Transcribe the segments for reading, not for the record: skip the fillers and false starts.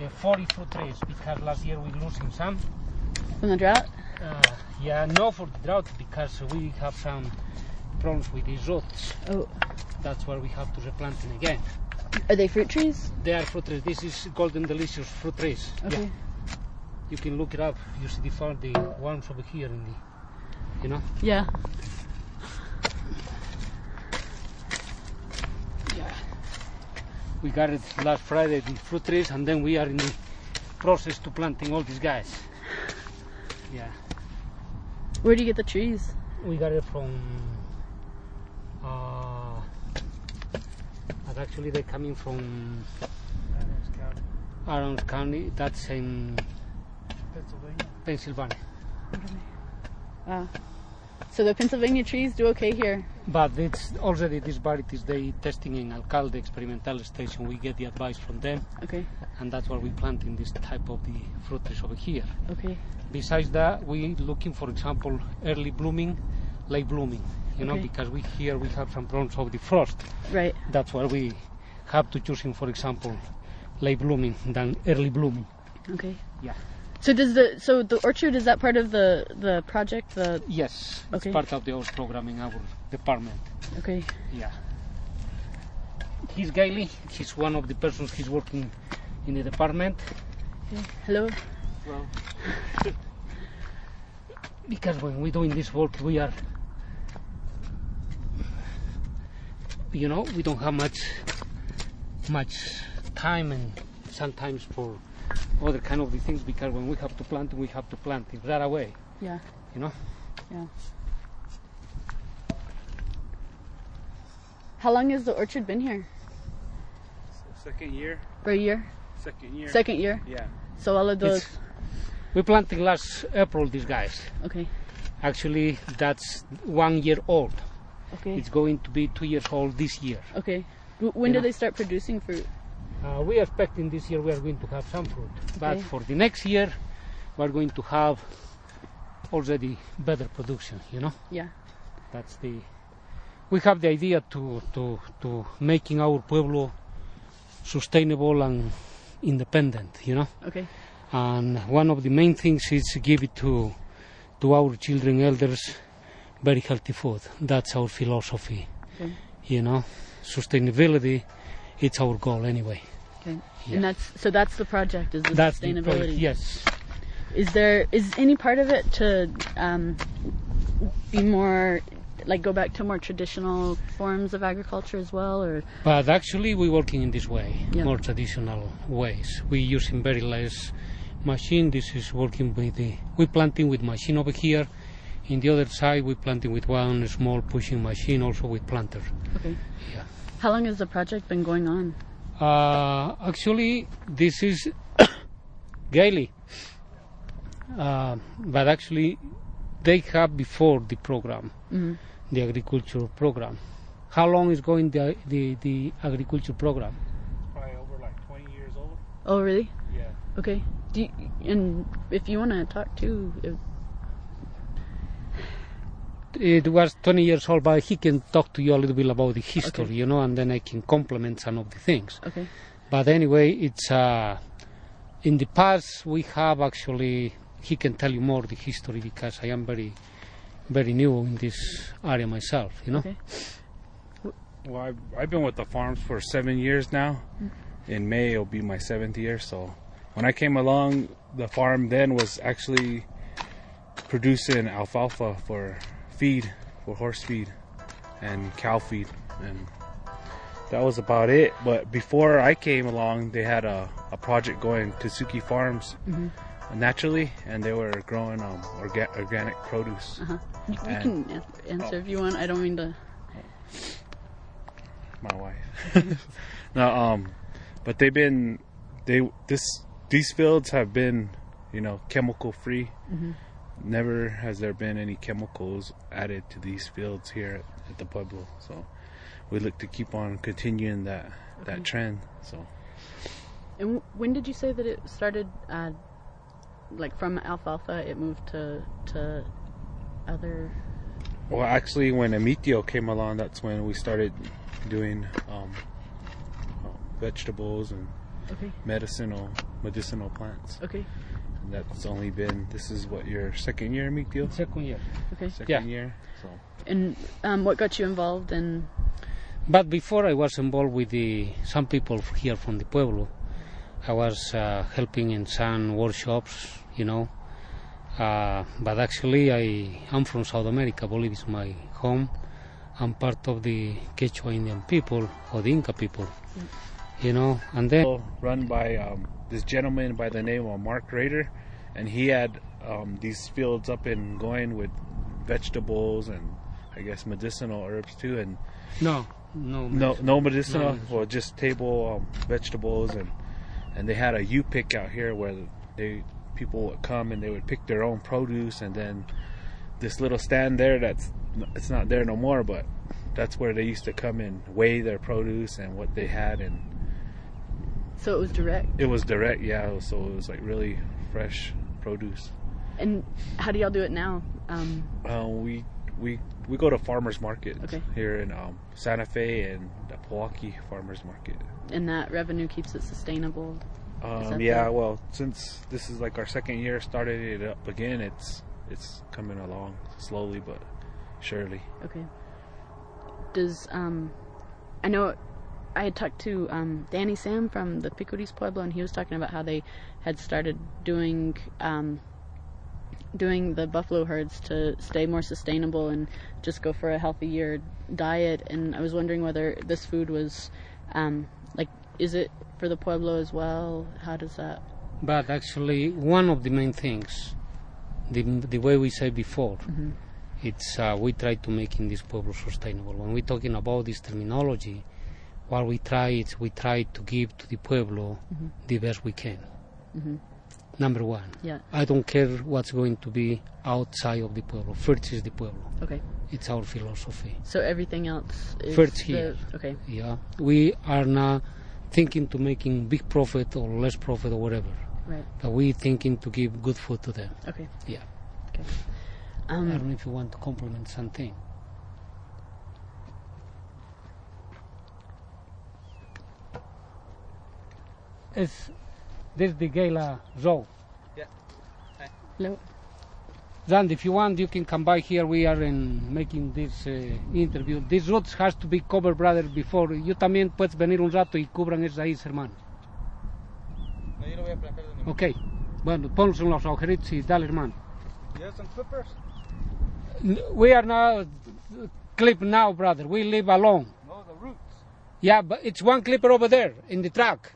40 fruit trees, because last year we losing some. From the drought? Yeah, no for the drought, because we have some problems with these roots. Oh. That's why we have to replant them again. Are they fruit trees? They are fruit trees. This is golden delicious fruit trees. Okay. Yeah. You can look it up. You see the ones over here in the, you know? Yeah. Yeah. We got it last Friday, the fruit trees, and then we are in the process to planting all these guys. Yeah. Where do you get the trees? We got it from, actually they're coming from Adams County. That's in Pennsylvania. Wow. So the Pennsylvania trees do okay here? But it's already these varieties they testing in Alcalde experimental station. We get the advice from them. Okay. And that's why we planting this type of the fruit trees over here. Okay. Besides that, we looking, for example, early blooming, late blooming. You know, because we have some problems of the frost. Right. That's why we have to choosing, for example, late blooming than early blooming. Okay. Yeah. So the orchard, is that part of the project? Yes. Okay. It's part of the old program in our department. Okay. Yeah. He's Gailey. He's one of the persons he's working in the department. Okay. Hello. Well, because when we're doing this work, we are, you know, we don't have much time and sometimes for other kind of the things, because when we have to plant it right away. Yeah. You know? Yeah. How long has the orchard been here? Second year. For a year? Second year. Second year? Yeah. So all of those... We planted last April, these guys. Okay. Actually, that's 1 year old. Okay. It's going to be 2 years old this year. Okay. When do they start producing fruit? We are expecting this year we are going to have some fruit. But Okay. for the next year, we are going to have already better production, you know? Yeah. That's the... We have the idea to making our pueblo sustainable and independent, you know? Okay. And one of the main things is to give it to our children, elders, very healthy food. That's our philosophy. Okay. You know, sustainability, it's our goal anyway. Okay. Yeah. And that's the project, is the That's the sustainability. project, yes. Is any part of it to be more, like go back to more traditional forms of agriculture as well, or? But actually we're working in this way, Yeah. more traditional ways. We're using very less machine. This is working with we're planting with machine over here. In the other side, we're planting with one small pushing machine, also with planter. Okay. Yeah. How long has the project been going on? Actually, this is Gailey. But actually, they have before the program, the agriculture program. How long is going the agriculture program? Probably over like 20 years old. Oh, really? Yeah. Okay. And if you want to talk too, It was 20 years old, but he can talk to you a little bit about the history, you know, and then I can complement some of the things. Okay. But anyway, it's in the past we have actually, he can tell you more the history, because I am very, very new in this area myself, you know. Okay. Well, I've been with the farms for 7 years now. In May, it'll be my 7th year. So when I came along, the farm then was actually producing alfalfa for feed, for horse feed and cow feed, and that was about it. But before I came along, they had a project going to Suki Farms naturally, and they were growing organic produce. You can answer if you want. I don't mean to. My wife. No, but these fields have been, you know, chemical free. Never has there been any chemicals added to these fields here at the Pueblo. So we look to keep on continuing that trend. So. And when did you say that it started? Like from alfalfa, it moved to other. Well, actually, when Emitio came along, that's when we started doing vegetables and Okay. medicinal plants. Okay. And that's only been, this is what, your second year, Miguel? Second year. Okay. Second year. So And what got you involved in? But before I was involved with some people here from the Pueblo. I was helping in some workshops, you know. But actually I'm from South America. Bolivia is my home. I'm part of the Quechua Indian people, or the Inca people, you know. And then run by this gentleman by the name of Mark Rader, and he had these fields up and going with vegetables and I guess medicinal herbs too, and no medicinal, No. or just table vegetables, and they had a U-pick out here where people would come and they would pick their own produce, and then this little stand there it's not there no more, but that's where they used to come and weigh their produce and what they had, and So it was direct. it was direct, yeah. So it was like really fresh produce. And how do y'all do it now? We go to farmers market Okay. here in Santa Fe and the Milwaukee farmers market. And that revenue keeps it sustainable. Is that Yeah, the- well, since this is like our second year, started it up again. It's coming along slowly but surely. Okay. Does I know I had talked to Danny Sam from the Picuris Pueblo, and he was talking about how they had started doing the buffalo herds to stay more sustainable and just go for a healthier diet. And I was wondering whether this food was is it for the Pueblo as well? How does that? But actually, one of the main things, the way we said before, it's we try to make in this Pueblo sustainable. When we're talking about this terminology, what we try to give to the Pueblo the best we can. Number one. Yeah. I don't care what's going to be outside of the Pueblo. First is the Pueblo. Okay. It's our philosophy. So everything else is First here. Okay. Yeah. We are not thinking to making big profit or less profit or whatever. Right. But we thinking to give good food to them. Okay. Yeah. Okay. I don't know if you want to compliment something. This is the Gala Zoo. Hello. Zand, if you want, you can come by here. We are making this interview. These roots has to be covered, brother, before. You también puedes venir un rato y cubran esas raíces, hermano. No, yo lo voy a plantar de nuevo. Ok. Bueno, ponlos en los agujeritos y dale, hermano. You have some clippers? We are not clip now, brother. We live alone. No, the roots. Yeah, but it's one clipper over there in the truck.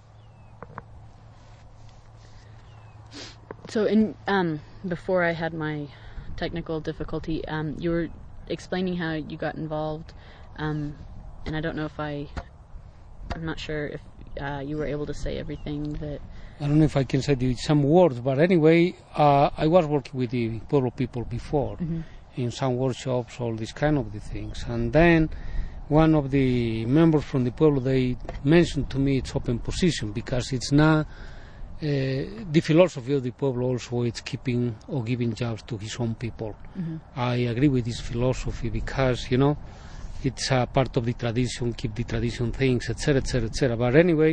So before I had my technical difficulty, you were explaining how you got involved, and I don't know if I'm not sure if you were able to say everything that. I don't know if I can say some words, but anyway, I was working with the Pueblo people before in some workshops, all these kind of the things. And then one of the members from the Pueblo, they mentioned to me it's open position because it's not the philosophy of the Pueblo also it's keeping or giving jobs to his own people. I agree with this philosophy because, you know, it's a part of the tradition, keep the tradition things, etc., etc., etc. But anyway,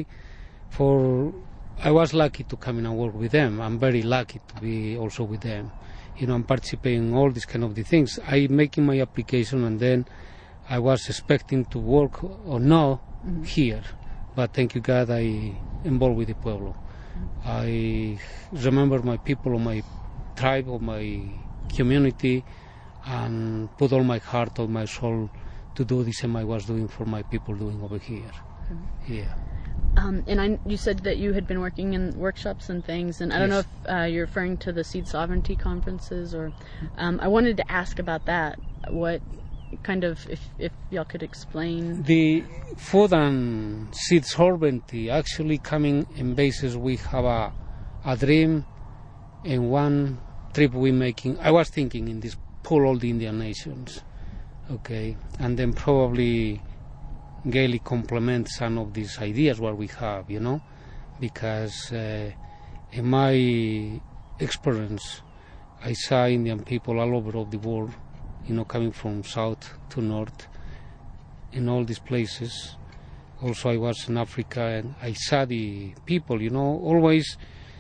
I was lucky to come in and work with them. I'm very lucky to be also with them. You know, I'm participating in all these kind of the things. I'm making my application, and then I was expecting to work or no here. But thank you God, I involved with the Pueblo. I remember my people, or my tribe, or my community, and put all my heart, all my soul to do the same I was doing for my people doing over here. Yeah. And you said that you had been working in workshops and things, and I don't know if you're referring to the Seed Sovereignty conferences, or I wanted to ask about that. What kind of, if y'all could explain. The food and seed sovereignty actually coming in basis. We have a dream, and one trip we making. I was thinking in this pull all the Indian nations, okay, and then probably Gaily complement some of these ideas what we have, you know, because in my experience, I saw Indian people all over of the world, you know, coming from south to north, in all these places, Also, I was in Africa and I saw the people, always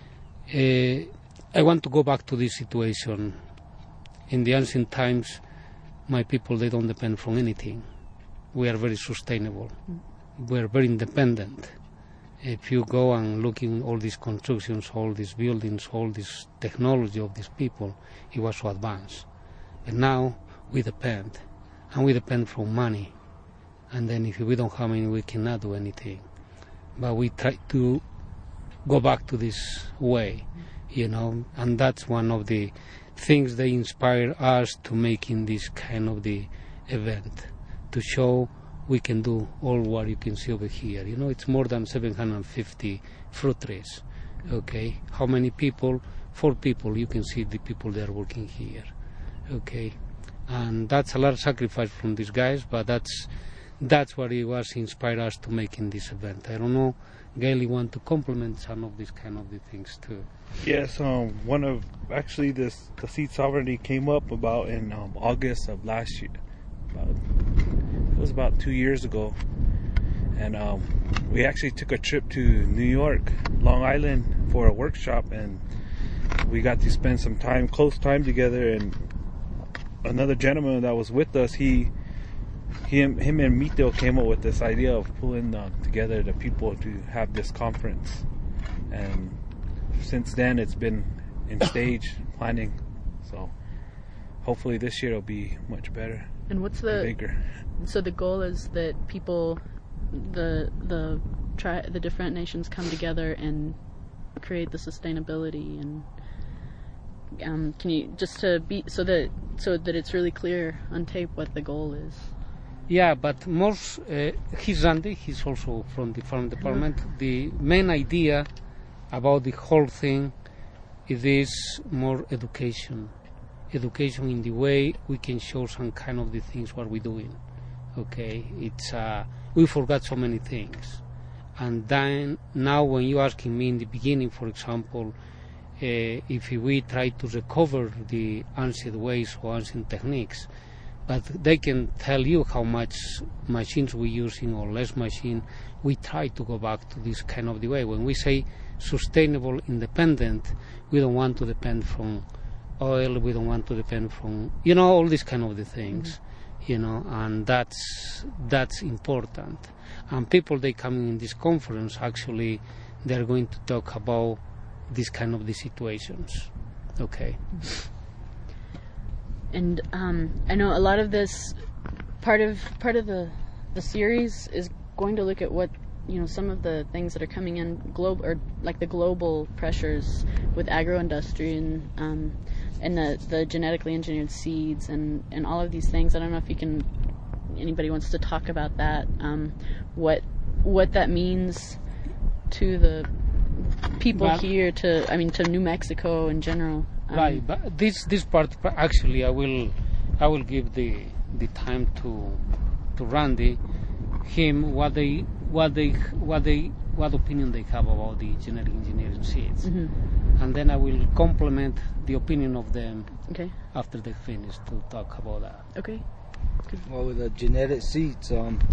I want to go back to this situation. In the ancient times, my people, they don't depend from anything. We are very sustainable. We are very independent. If you go and look in all these constructions, all these buildings, all this technology of these people, it was so advanced. But now we depend, and we depend from money. And then if we don't have money, we cannot do anything. But we try to go back to this way, and that's one of the things that inspire us to making this kind of the event, to show we can do all what you can see over here. It's more than 750 fruit trees. Okay, how many people? 4 people. You can see the people that are working here. Okay, and that's a lot of sacrifice from these guys, but that's what it was inspired us to making this event. I don't know, Gail, you want to complement some of these kind of the things too? Yes, the Seed Sovereignty came up about in August of last year. It was about 2 years ago, and we actually took a trip to New York, Long Island, for a workshop, and we got to spend some close time together. And another gentleman that was with us, him and Mito came up with this idea of pulling together the people to have this conference, and since then it's been in stage planning. So hopefully this year it'll be much better. And what's bigger? So the goal is that people, the different nations come together and create the sustainability. And can you just so that it's really clear on tape what the goal is? Yeah, but most he's Randy. He's also from the farm department. Mm-hmm. The main idea about the whole thing is more education in the way we can show some kind of the things what we're doing. Okay, it's we forgot so many things, and then now when you asking me in the beginning, for example, if we try to recover the ancient ways or ancient techniques, but they can tell you how much machines we're using or less machine, we try to go back to this kind of the way. When we say sustainable, independent, we don't want to depend from oil, we don't want to depend from, all these kind of the things, and that's important. And people, they coming in this conference, actually, they're going to talk about this kind of the situations. Okay. And I know a lot of this part of the series is going to look at what some of the things that are coming in like the global pressures with agro-industry and the genetically engineered seeds and all of these things. I don't know if anybody wants to talk about that, what that means to the people here, to New Mexico in general. Right, but this part actually I will give the time to Randy, him what opinion they have about the genetic engineering seeds, mm-hmm. and then I will complement the opinion of them. Okay. After they finish to talk about that. Okay. Good. Well, with the genetic seeds,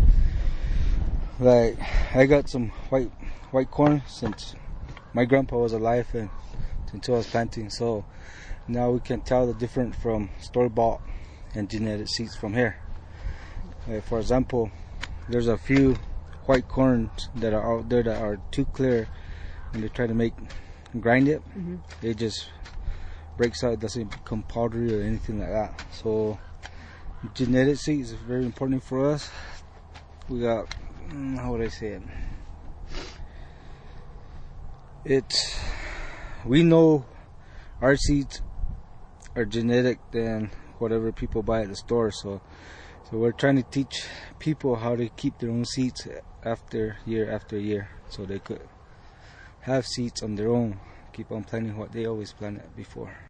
like I got some white corn since my grandpa was alive and until I was planting, so now we can tell the difference from store-bought and genetic seeds from here. For example, there's a few white corns that are out there that are too clear, and they try to grind it. Mm-hmm. It just breaks out, it doesn't become powdery or anything like that. So genetic seeds is very important for us. We got, how would I say it? We know our seeds are genetic than whatever people buy at the store. So we're trying to teach people how to keep their own seeds after year, so they could have seeds on their own, keep on planting what they always planted before.